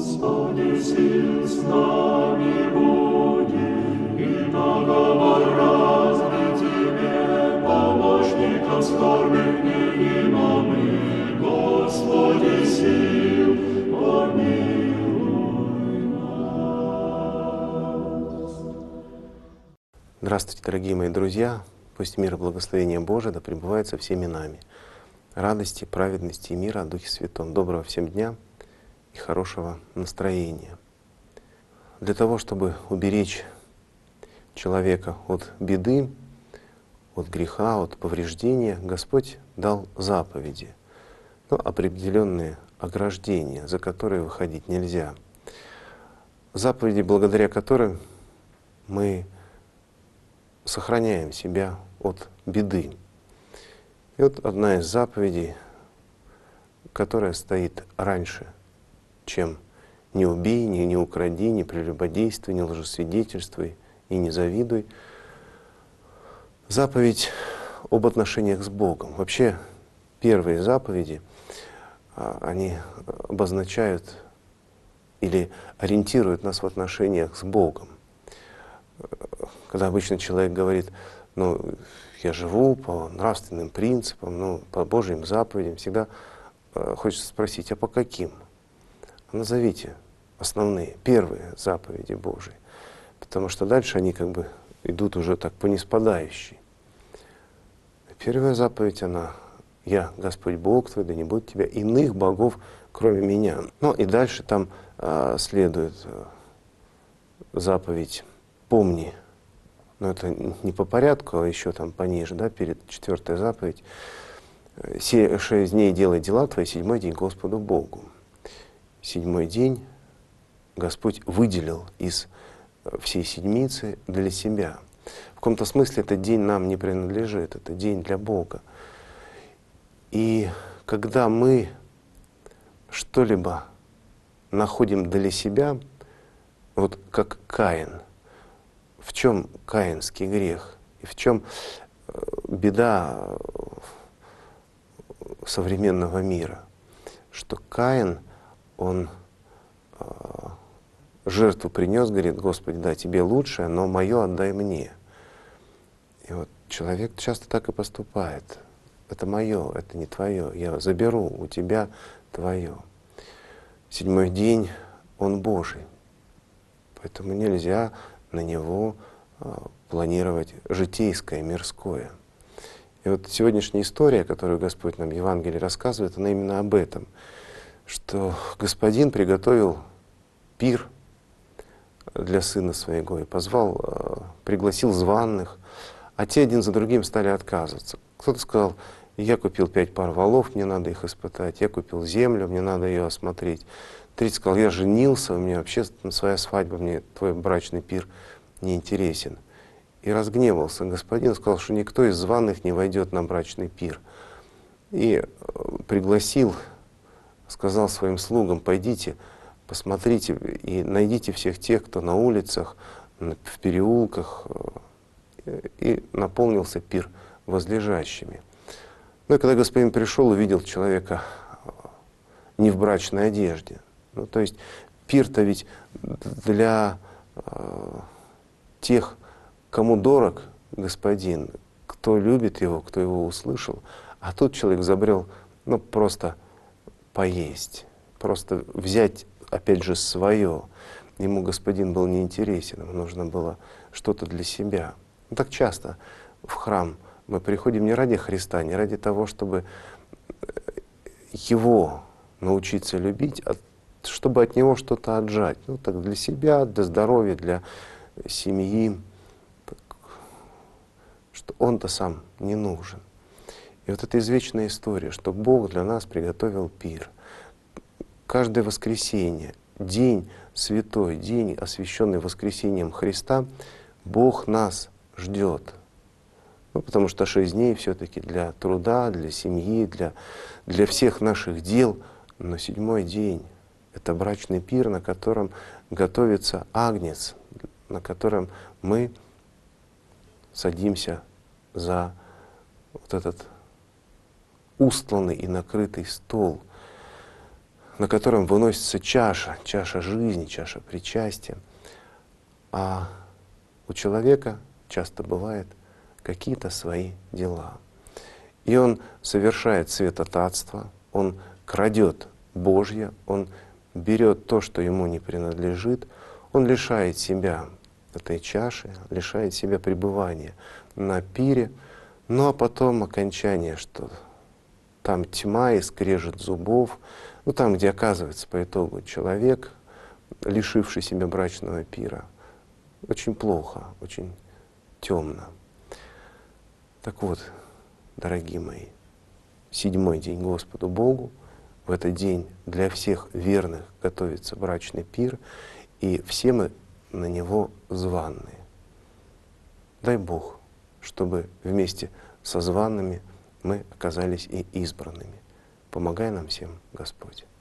Господи, сил с нами буди, и договор разный Тебе, помощником скорбных невима мы, Господи, сил, помилуй нас. Здравствуйте, дорогие мои друзья! Пусть мир и благословение Божие да пребывает со всеми нами. Радости, праведности и мира о Духе Святом. Доброго всем дня и хорошего настроения. Для того, чтобы уберечь человека от беды, от греха, от повреждения, Господь дал заповеди, но определенные ограждения, за которые выходить нельзя. Заповеди, благодаря которым мы сохраняем себя от беды. И вот одна из заповедей, которая стоит раньше, чем «не убей, не укради, не прелюбодействуй, не лжесвидетельствуй и не завидуй», заповедь об отношениях с Богом. Вообще первые заповеди, они обозначают или ориентируют нас в отношениях с Богом. Когда обычно человек говорит: ну, я живу по нравственным принципам, по Божьим заповедям, всегда хочется спросить: а по каким? Назовите основные, первые заповеди Божьи, потому что дальше они как бы идут уже так по ниспадающей. Первая заповедь, она: «Я, Господь Бог твой, да не будет у тебя иных богов, кроме меня». Ну и дальше там следует заповедь «Помни». Но это не по порядку, а еще там пониже, да, перед 4-я заповедь. 6 дней делай дела твои, 7-й день Господу Богу. 7-й день Господь выделил из всей седмицы для себя. В каком-то смысле этот день нам не принадлежит, это день для Бога. И когда мы что-либо находим для себя, вот как Каин, в чем каинский грех и в чем беда современного мира? Что Каин, он жертву принес, говорит: Господи, да, тебе лучшее, но мое отдай мне. И вот человек часто так и поступает. Это мое, это не твое, я заберу у тебя твое. 7-й день, он Божий, поэтому нельзя на него планировать житейское, мирское. И вот сегодняшняя история, которую Господь нам в Евангелии рассказывает, она именно об этом, что Господин приготовил пир для сына своего и пригласил званых, а те один за другим стали отказываться. Кто-то сказал: я купил 5 пар волов, мне надо их испытать, я купил землю, мне надо ее осмотреть. Третий сказал: я женился, у меня вообще своя свадьба, мне твой брачный пир не интересен. И разгневался Господин, сказал, что никто из званых не войдет на брачный пир. И пригласил, сказал своим слугам: пойдите, посмотрите и найдите всех тех, кто на улицах, в переулках, и наполнился пир возлежащими. Ну и когда Господин пришел, увидел человека не в брачной одежде. Ну, то есть пир-то ведь для тех, кому дорог Господин, кто любит его, кто его услышал. А тут человек забрел, просто поесть, просто взять, опять же, свое. Ему Господин был неинтересен, ему нужно было что-то для себя. Так часто в храм мы приходим не ради Христа, не ради того, чтобы Его научиться любить, а чтобы от Него что-то отжать. Так для себя, для здоровья, для семьи, что Он-то сам не нужен. И вот эта извечная история, что Бог для нас приготовил пир. Каждое воскресенье, день святой, день, освященный воскресением Христа, Бог нас ждет. Потому что 6 дней все-таки для труда, для семьи, для всех наших дел. Но 7-й день — это брачный пир, на котором готовится агнец, на котором мы садимся за вот этот устланный и накрытый стол. на котором выносится чаша жизни, чаша причастия. А у человека часто бывает какие-то свои дела. И он совершает святотатство, он крадет Божье, он берет то, что ему не принадлежит, он лишает себя этой чаши, лишает себя пребывания на пире, ну а потом окончание, что там тьма и скрежет зубов, ну там, где оказывается по итогу человек, лишивший себя брачного пира, очень плохо, очень темно. Так вот, дорогие мои, 7-й день Господу Богу, в этот день для всех верных готовится брачный пир, и все мы на него званные. Дай Бог, чтобы вместе со званными мы оказались и избранными. Помогай нам всем, Господь.